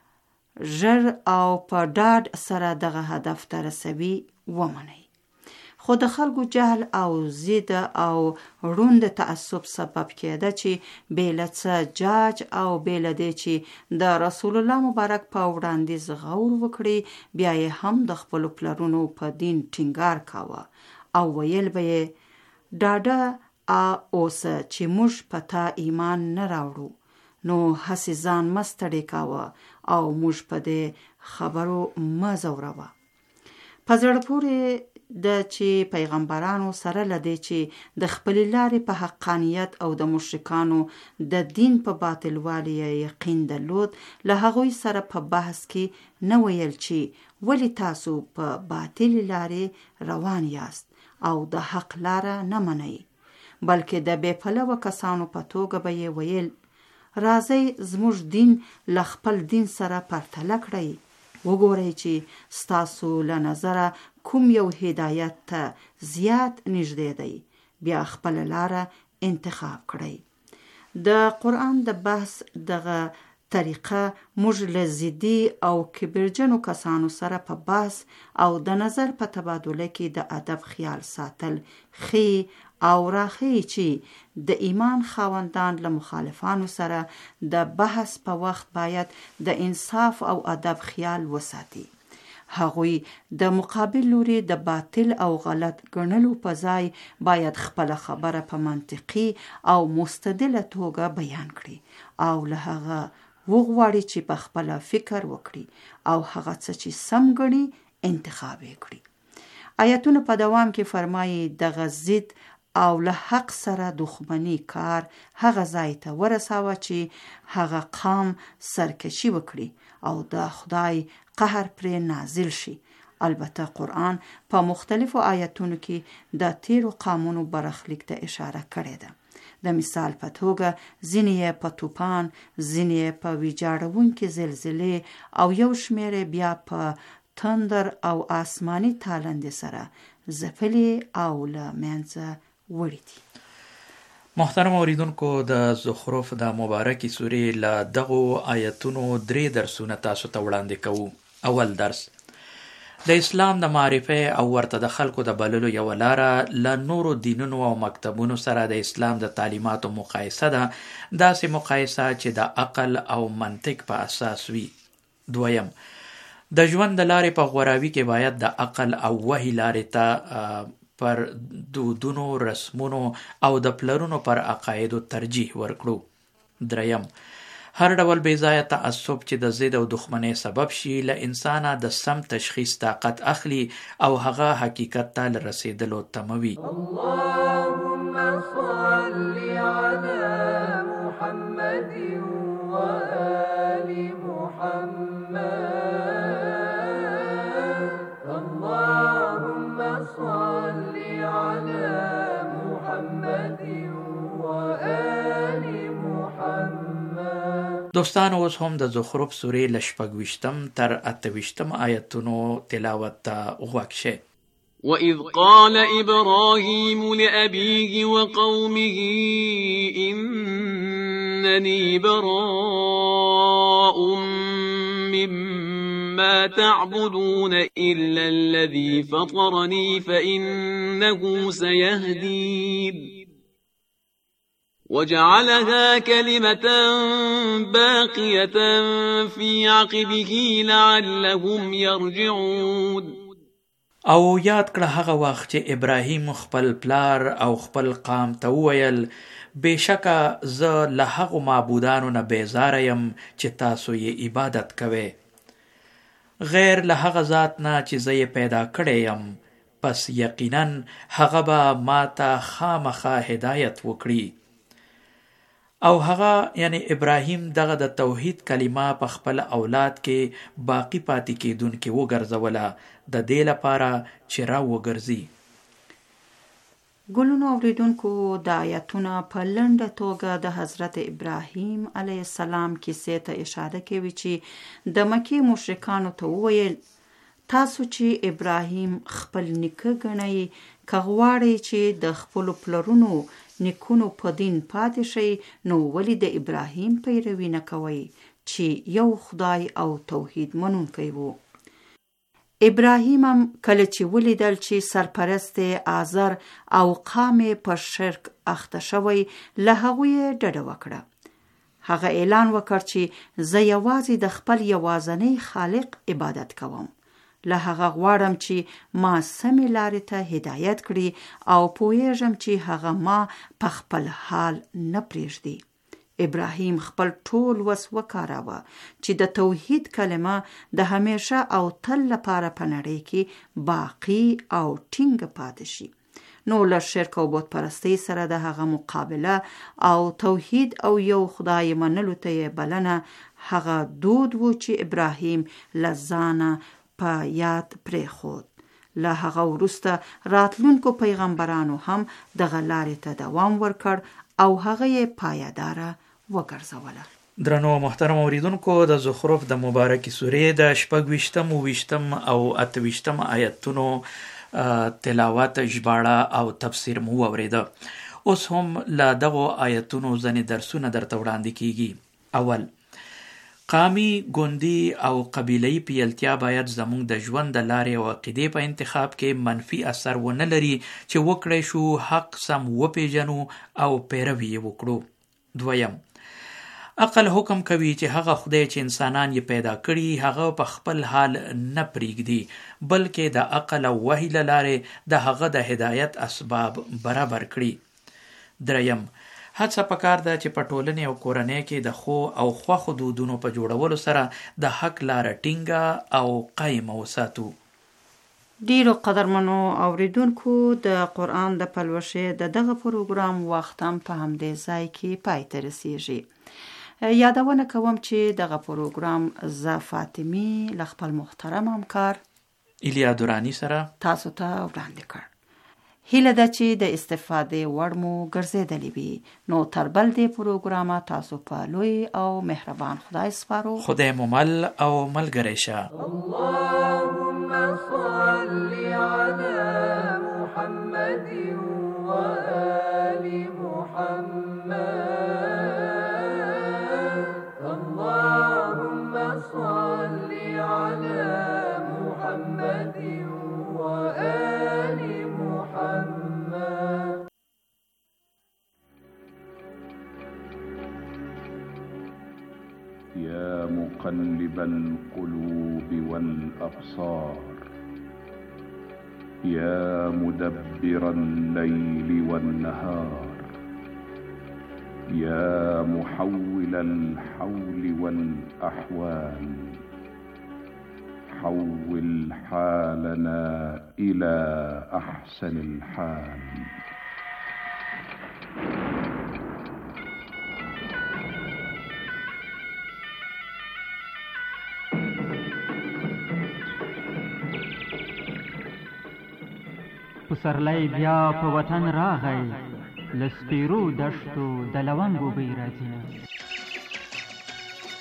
ژر او په ډاډ سره دغه هدف ته رسوي ومنئ. خو د خلکو جهل او ضد او روند تعصب سبب کېده چې بې له څه جاج او بې له دې چې د رسول الله مبارک په وړاندیز غور وکړي، بیا یې هم د خپلو پلرونو په دین ټینګار کاوه او ویل به یې: ډاډه اوسه چې موږ په تا ایمان نه راوړو، نو هسې ځان مه ستړی کاوه او موږ په دې خبرو مه ځوروه. په زړه پورې ده چې پیغمبرانو سره له دې چې د خپلې لارې په حقانیت او د مشرکانو د دین په باطلوالي یقین درلود، له هغوی سره په بحث کې نه ویل چې ولې تاسو په باطلې لارې روان یاست او د حق لاره نه منئ، بلکې د بې پلوه کسانو په توګه به یې ویل: راځئ زموږ دین له خپل دین سره پرتله کړئ، وګورئ چې ستاسو له نظره کوم یو هدایت ته زیات نږدې دی، بیا خپل لاره انتخاب کړئ. د قرآن د بحث دغه طریقه موږ له ضدي او کبرجنو کسانو سره په بحث او د نظر په تبادله کې د ادب خیال ساتل ښي او راښیي چې د ایمان خاوندان له مخالفانو سره د بحث په وخت باید د انصاف او ادب خیال وساتي. هغوی د مقابل لوري د باطل او غلط ګڼلو په ځای باید خپل خبره په منطقي او مستدله توګه بیان کړي او له هغه وغواړي چې په خپل فکر وکړي او هغه څه چې سم ګڼي انتخاب کړي. آیتونه په دوام کې فرمایي: دغه ضد او له حق سره دښمني کار هغه ځای ته ورساوه چې هغه قام سرکشي وکړي او د خدای قهر پرې نازل شي. البته قرآن په مختلفو آیتونو کې د تیرو قامونو برخلیک ته اشاره کړې ده. د مثال په توګه ځینې یې په طوفان، ځینې یې په ویجاړونکې زلزلې او یو شمېر بیا په تندر او آسماني تالندې سره ځپلي او له منځه وړي دي. محترم اوریدونکو، د زخرف د مبارکې سورې له دغو آیتونو 3 درسونه تاسو ته وړاندې کوو. اول درس: د اسلام د معرفه او ورته د خلکو د بللو یو لاره له نورو دینونو او مکتبونو سره د اسلام د تعلیماتو مقایسه ده، داسې مقایسه چې د عقل او منطق په اساس وي. دویم: د ژوند د لارې په غوراوي کې باید د عقل او وحي لارې ته پر دودونو، رسمونو او د پلرونو پر عقایدو ترجیح ورکړو. دریم: هر ډول بې ځایه تعصب چې د ضد او دښمنۍ سبب شي له انسانه د سم تشخیص طاقت اخلي او هغه حقیقت ته رسیدلو تموي. اللهم صل على محمد وآل محمد. اللهم صل على محمد دوستانو اوس هم د زخرف سورې له 26 تر 28 آیتونو تلاوت ته غوږ شئ. وَإِذْ قَالَ إِبْرَاهِيمُ لِأَبِيهِ وَقَوْمِهِ إِنَّنِي بَرَاءٌ مِّمَّا تَعْبُدُونَ إِلَّا الَّذِي فَطَرَنِي فَإِنَّهُ سَيَهْدِينِ وَجَعَلَهَا كَلِمَةً بَاقِيَةً فِي عَقِبِهِ لَعَلَّهُمْ يَرْجِعُونَ. او یاد کړه هغه وخت چې ابراهیم خپل پلار او خپل قام ته وویل بېشکه زه له هغو معبودانو نه بیزاره یم چې تاسو یې عبادت کوئ غیر له هغه ذات نه چې زه یې پیدا کړی یم، پس یقینا هغه به ما ته خامخا هدایت وکړي. او هغه یعنی ابراهیم دغه د توحید کلمه په خپل اولاد کې باقی پاتې کېدونکې وګرځوله د دې لپاره چې را وګرځي. ګلونو اوریدونکو د آیتونه په لنډه توګه د حضرت ابراهیم علیه السلام کیسې ته اشاره کوي چې د مکې مشرکانو ته وویل تاسو چې ابراهیم خپل نیکه ګڼئ که غواړئ چې د خپلو پلرونو نیکونو په دین پاتې شئ نو ولې د ابراهیم پیروي نه کوئ چې یو خدای او توحید منونکی و. ابراهیم هم کله چې ولیدل چې سرپرست آزر او قام په شرک اخته شوی له هغوی ډډه وکړه. هغه اعلان وکړ چې زه یوازې د خپل یوازنی خالق عبادت کوم. له هغه غواړم چې ما سمې لارې ته هدایت کړي او پوهیږم چې هغه ما په خپل حال نه پرېږدي. ابراهیم خپل ټول وس وکاراوه چې د توحید کلمه د همیشه او تل لپاره په نړۍ کې باقی او ټینګ پاتې شي. نو له شرک او بت پرستی سره د هغه مقابله او توحید او یو خدای منلو ته بلنه هغه دود و چې ابراهیم له ځانه په یاد پرېښود. له هغه وروسته راتلونکو پیغمبرانو هم دغه لارې ته دوام ورکړ او هغه یې پایداره وګرځوله. درنو محترم اوریدونکو د زخرف د مبارکې سورې د 26 او 28 آیتونو تلاوت ژباړه او تفسیر مو اوریده. اوس هم له دغو آیتونو ځینې درسونه درته وړاندې کیږي. اول، قامي، ګوندي او قبیله‌ای پیلتیا باید زموږ د ژوند د لارې او عقیدې په انتخاب کې منفي اثر ونه لري چې وکړی شو حق سم وپیژنو او پیروي یې وکړو. دویم، عقل حکم کوي چې هغه خدای چې انسانان یې پیدا کړي هغه په خپل حال نه پریږدي بلکې د عقل او وحی له لارې د هغه د هدایت اسباب برابر کړي. دریم، هڅه پکار ده چې په ټولنې او کورنۍ کې د خو او خوښو دودونو په جوړولو سره د حق لاره ټینګه او قایمه وساتو. ډیرو قدرمنو اوریدونکو د قرآن د پلوشې د دغه پروګرام وخت هم په همدې ځای کې پای ته رسیږي. یادونه کوم چې دغه پروګرام زه فاطمی له خپل محترم همکار ایلیا دورانی سره تاسو ته وړاندې کړ. هیله ده چې د استفادې وړ مو ګرځېدلی وي. نو تر بل دې پروګرامه تاسو په لوی او مهربان خدای سپارو. خدای مو مل او ملګری شه. اللهم صل على محمد وآل محمد. اللهم صل على محمد وآل محمد. يا مقلب القلوب والأبصار يا مدبر الليل والنهار يا محول الحول والأحوال حول حالنا إلى أحسن الحال. پسرلی بیا په وطن راغی لسپیرو دشتو د لونګو بی راځینه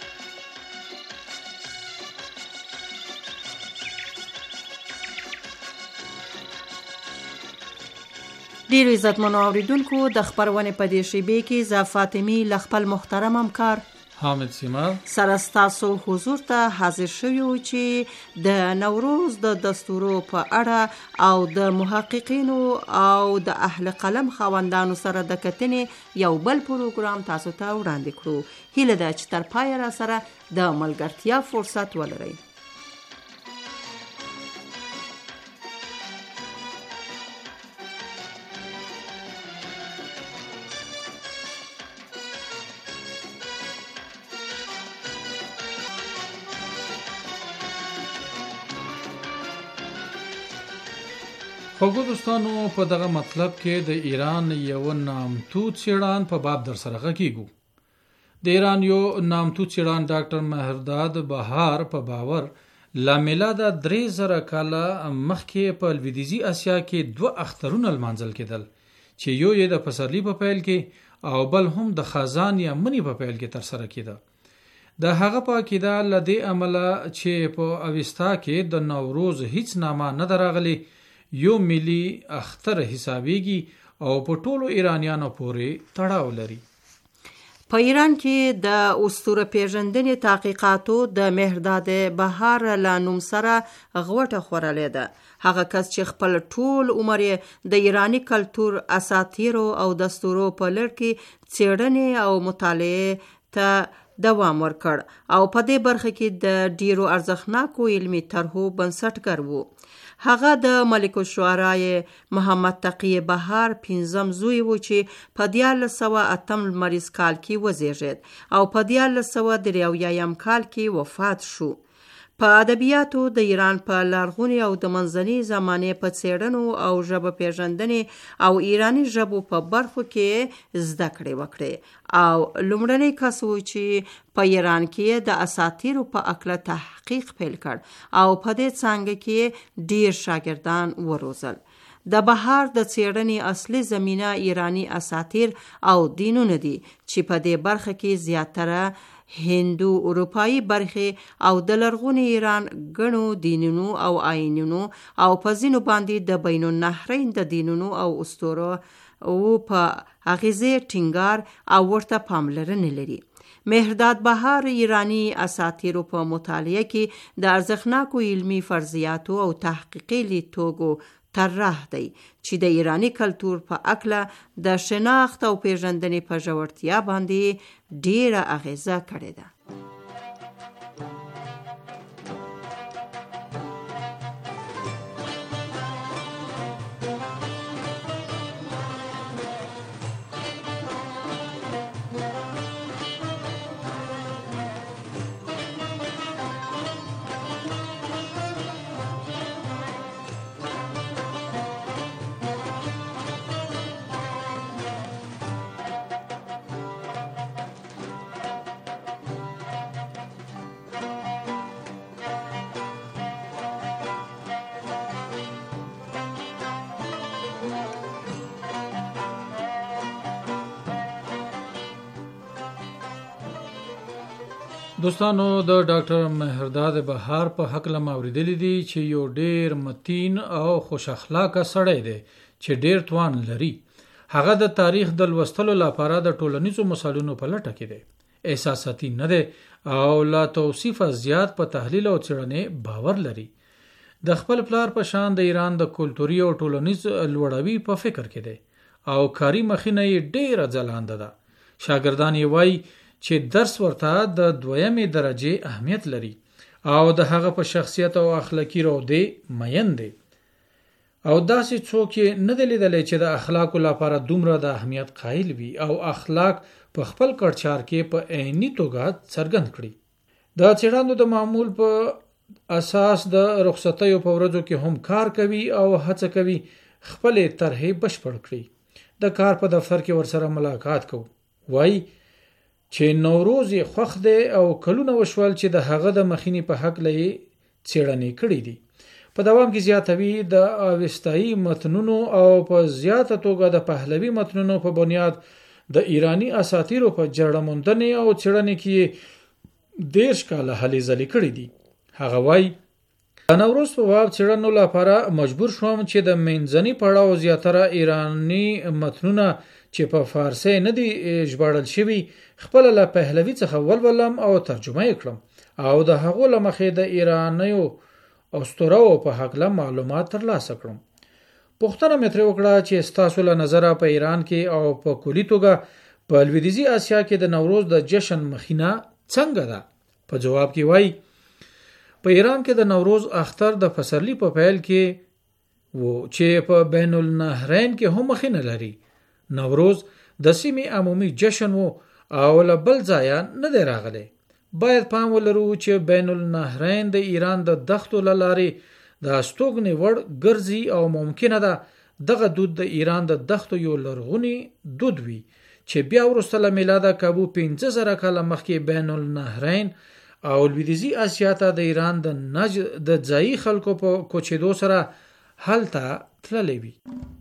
ډیرو عزتمنو اوریدونکو د خبرونه په دې شیبې کې ز فاطمی ل خپل محترم همکار حامد سیمار سره ستاسو حضور ته حاضر شویو چې د نوروز د دستورو په اړه او د محققینو او د اهل قلم خواندانو سره د کتنې یو بل پروګرام تاسو ته وړاندې کړو. هیله ده چې تر پای را سره د ملګرتیا فرصت ولرئ. خوږو دوستانو، په دغه مطلب کې د ایران یو نامتو څېړان په باب در سره غږیږو. د ایران یو نامتو څېړان ډاکټر مهرداد بهار په باور لا میلاده 3000 کاله مخکې په لویدیځي اسیا کې 2 اخترونه لمانځل کېدل چې یو یې د پسرلي په پیل کې او بل هم د خزان یا مني په پیل کې تر سره کېده. د هغه په عقیده له دې امله چې په اوستا کې د نوروز هیڅ نامه نه دراغلي یو ملي اختر حسابيږي او په ټولو ایرانیانو پورې تړاو لري. په ایران کې د اسطوره پیژندنې تحقیقاتو د مهرداد بهار له نوم سره غوټه خورلې ده. هغه کس چې خپل ټول عمر د ایرانی کلتور، اساطیر او دستورو په لړ کې څېړنې او مطالعه ته دوام ورکړ او په دې برخه کې د ډیرو ارزښتناکو علمي طرحو بنسټګر وو. هغه د ملک الشعراء محمد تقی بهار 5م زوی و چې په 1408 لمریز کال کې وزیږید او په 1483 کال کې وفات شو. په ادبیاتو د ایران په لرغوني او د منځنۍ زمانې په څېړنو او ژبه پیژندنې او ایرانی ژبو په برخو کې زده کړې وکړې او لومړنی کس و چې په ایران کې د اساطیرو په اړه تحقیق پیل کړ او په دې څانګه کې ډیر شاګردان وروزل. د بهار د څېړنې اصلي زمینه ایرانی اساطیر او دینونه دي چې په دې برخه کې زیاتره هندو اروپایی برخه او د لرغوني ایران غنو دینونو او آیینونو او په ځینو باندې د بین النهرین د دینونو او اسطورو او په اغیزه ټینګار او ورته پاملرنه لري. مهرداد بهار ایرانی اساطیرو په مطالعه کې د ارزښتناکو علمي فرضیاتو او تحقیقي لیدتوګو طراح دی چې د ایرانی کلتور په اړه د شناخت او پیژندنې په ژورتیا باندې ډیره اغیزه کړې ده. دوستانو، د ډاکټر مهرداد بهار په حق لم اوریدلی دي چې یو ډیر متین او خوش اخلاقه سړی دی چې ډیر توان لري. هغه د تاریخ د لوستلو لپاره د ټولنیزو مثالونو په لټه کې دی. احساساتي نه دی او لا توصیف زیات په تحلیل او څېړنې باور لري. د خپل پلار په شان د ایران د کلتوري او ټولنیز لوړوي په فکر کې دی او کاری مخینه یې ډیره ځلانده ده. شاګردان یې وایي چې درس ورته د 2مې درجه اهمیت لري او د هغه په شخصیت او اخلاقی رودې مین دی او داسې څوک نه دی لیدلی چې د اخلاقو لپاره دومره د اهمیت قایل وي او اخلاق په خپل کړچار کې په عیني توګه څرګند کړي. د څېړندو د معمول په اساس د رخصتیو په ورځو کې هم کار کوي او هڅه کوي خپل طرحې بشپړ کړي. د کار په دفتر کې ورسره ملاقات کوو. وایي چې نوروز یې خوښ دی او کلونه وشول چې د هغه د مخینې په حق لې څېړنې کړې دي. په دوام کې زیاتوي د اوستایي متنونو او په زیاته توګه د پهلوي متنونو په بنیاد د ایرانی اساطیرو په جړموندنې او څېړنې کې 10 کاله هلې ځلې کړې دي. هغه وایي د نوروز په باب څېړنو لپاره مجبور شوم چې د منځني پړاو زیاتره ایرانی متنونه چې په فارسی نه دي ژباړل شوي خپل له پهلوي څخه ولولم او ترجمه یې کړم او د هغو له مخې د ایرانیو اسطورو په هکله معلومات ترلاسه کړم. پوښتنه مې ترې وکړه چې ستاسو له نظره په ایران کې او په کلي توګه په لویدیځي اسیا کې د نوروز د جشن مخینه څنګه ده؟ په جواب کې وایي په ایران کې د نوروز اختر د پسرلی په پیل کې وو چې په بین النهرین کې هم مخینه لري. نوروز د سیمې عمومي جشن وو او له بل ځایه نه دی راغلی. باید پام ولرو چې بین النهرین د ایران د دښتو له لارې د استوګنې وړ ګرځي او ممکنه ده دغه دود د ایران د دښتو یو لرغونی دود وي چې بیا وروسته له میلاده کابو 15,000 کاله مخکې بین النهرین او لویدیځي اسیا ته د ایران د ځایي خلکو په کوچېدو سره هلته تللی وي.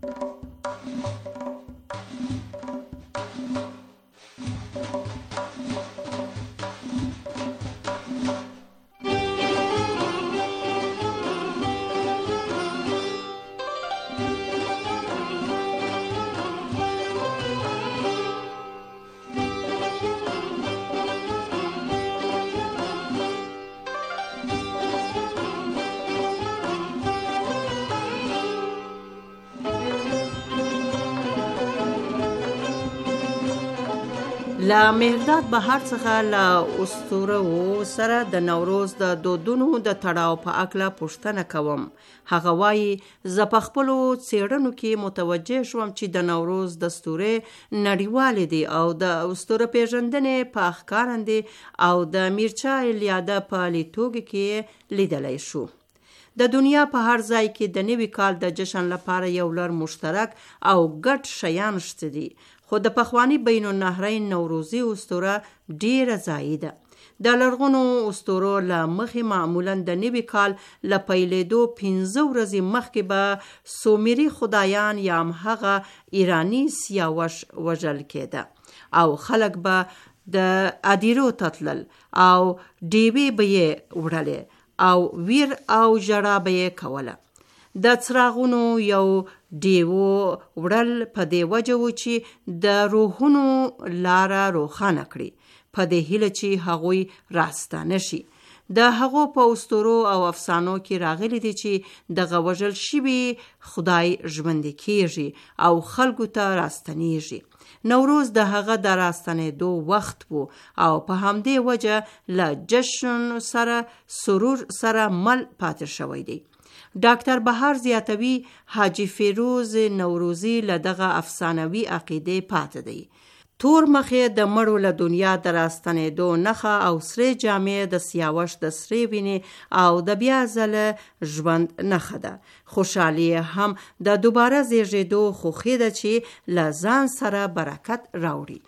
لا مهرداد بهار څخه لا اسطوره سره د نوروز د دودونو د تړاو په اړه پوښتنه کوم. هغه وایي زه په خپلو څېړنو کې متوجه شوم چې د نوروز دستورې نړیوالې دي او د اسطوره پیژندنې په ښکارندې او د میرچا الیاده په لیدلوري کې لیدلی شو. د دنیا په هر ځای کې د نوي کال د جشن لپاره یو لړ مشترک او ګډ شیان شته دي، خو د پخواني بین النهرین نوروزي اسطوره ډیره ځایي ده. د لرغونو اسطورو له مخې معمولا د نوي کال له پیلېدو 15 ورځې مخکې به سومري خدایان یا همغه ایرانی سیاوش وژل کېده او خلک به د ادیرو تتلل او ډیوې به یې وړلې او ویر او ژړا به یې کوله. د څراغونو یو ډیوو وړل په دې وجه و چې د روحونو لاره روښانه کړي، په دې هیله چې هغوی راستانه شي. د هغو په اسطورو او افسانو کې راغلي دي چې دغه وژل شوي خدای ژوندی کیږي او خلکو ته راستنیږي. نوروز د هغه د راستنېدو وخت وو او په همدې وجه له جشن سره سرور سره مل پاتې شوی دی. ډاکټر بهار زیاتوي حاجی فیروز نوروزی له دغه افسانوي عقیدې پاتې دی. تور مخې د مړو له دنیا د راستنېدو نښه او سرې جامې د سیاوش د سرې وینې او د بیا ځله ژوند نښه ده. خوشحالي هم د دوباره زیږېدو خوښي ده چې له ځان سره برکت راوړي.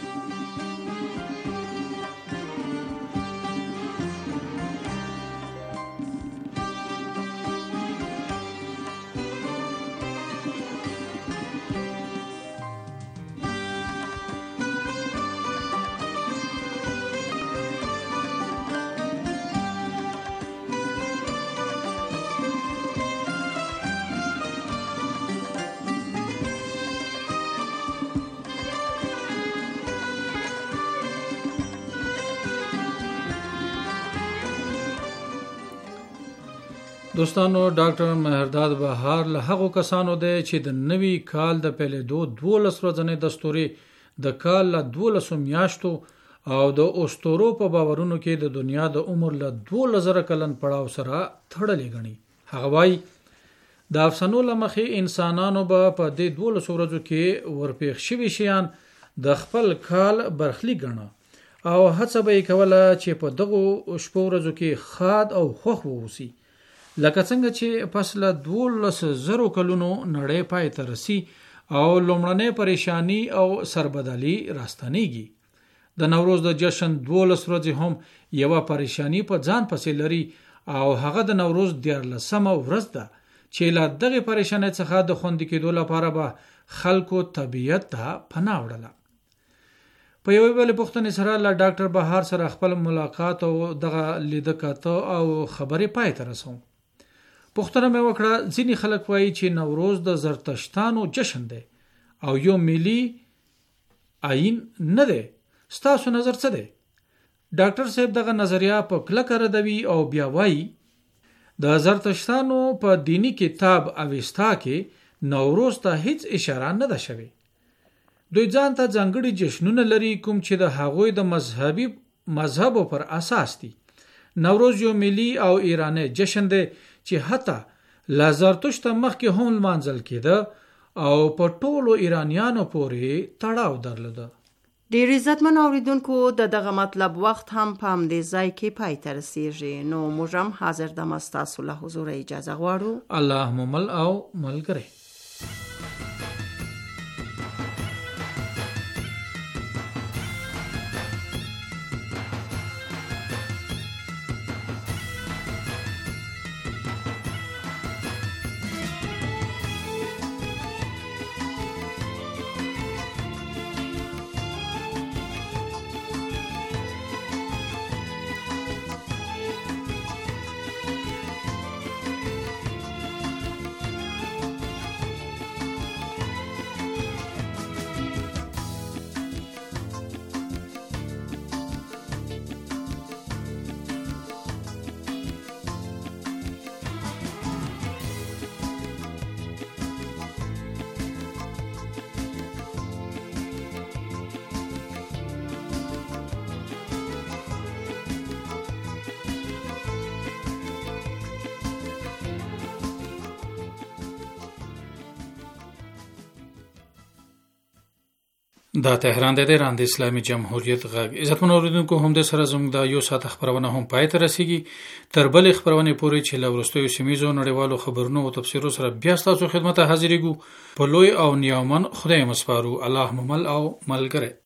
دوستانو، ډاکټر مهرداد بهار له هغو کسانو دی چې د نوي کال د پیلېدو 12 ورځې دستوري د کال له 12 میاشتو او د اسطورو په باورونو کې د دنیا د عمر له 2000 کلن پړاو سره تړلې ګڼي. هغه وایي د افسانو له مخې انسانانو به په دې 12 ورځو کې ورپېښ شوي شیان د خپل کال برخلیک ګڼه او هڅه به یې کوله چې په دغو شپو ورځو کې ښاد او خوښ واوسي. لکه څنګه چې پس له 12,000 کلونو نړۍ پای ته رسی او لومړنۍ پریشانی او سربدالي راستنیږي. د نوروز د جشن 12 ورځې هم یوه پریشانی په ځان پسې لري او هغه د نوروز 14مه ورځ ده چې له دغه پریشانی څخه د خوندي کېدو لپاره به خلکو طبیعت ته پناه وړله. په یوې بلې پوښتنې سره له ډاکټر بهار سره خپل ملاقات او دغه لیده کاته او خبرې پای ته رسوم. پوښتنه مې وکړه ځینې خلک وایي چې نوروز د زرتشتانو جشن دی او یو ملي آئین نه دی. ستاسو نظر څه دی؟ ډاکټر صاحب دغه نظریه په کلکه ردوي او بیا وایي د زرتشتانو په دینی کتاب اوستا کې نوروز ته هیڅ اشاره نه ده شوې. دوی ځان ته ځانګړي جشنونه لري کوم چې د هغوی د مذهبو پر اساس دي. نوروز یو ملي او ایرانی جشن دی چې حتی له زرتشت مخکې هم لمانځل کېده او په ټولو ایرانیانو پورې تړاو درلوده. ډیر عزتمن اوریدونکو د دغه مطلب وخت هم په همدې ځای کې پای ته رسیږي. نو موږ هم حاضر د ستاسو له حضور اجازه غواړو. الله مو مل او ملګری. دا تهران د ایران د اسلامي جمهوریت غږ. عزتمن اوریدونکو هم د سره زموږ د یو ساعت خبرونه هم پای ته رسیږي. تر بل خبرونه پورې چې له وروستیو سیمایي نړیوالو خبرونو او تفسیرو سره بیا ستاسو خدمت ته حاضرېږو. په لوی او نیامن خدای مسپارو. الله ممل او ملګری.